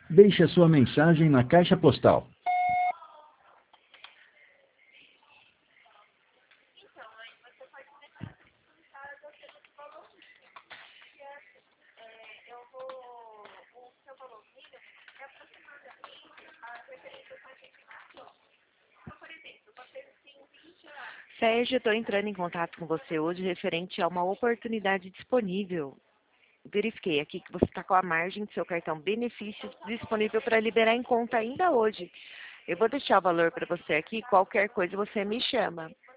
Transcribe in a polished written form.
Deixe a sua mensagem na caixa postal. Sérgio, estou entrando em contato com você hoje referente a uma oportunidade disponível. Verifiquei aqui que você está com a margem do seu cartão benefícios disponível para liberar em conta ainda hoje. Eu vou deixar o valor para você aqui, qualquer coisa você me chama.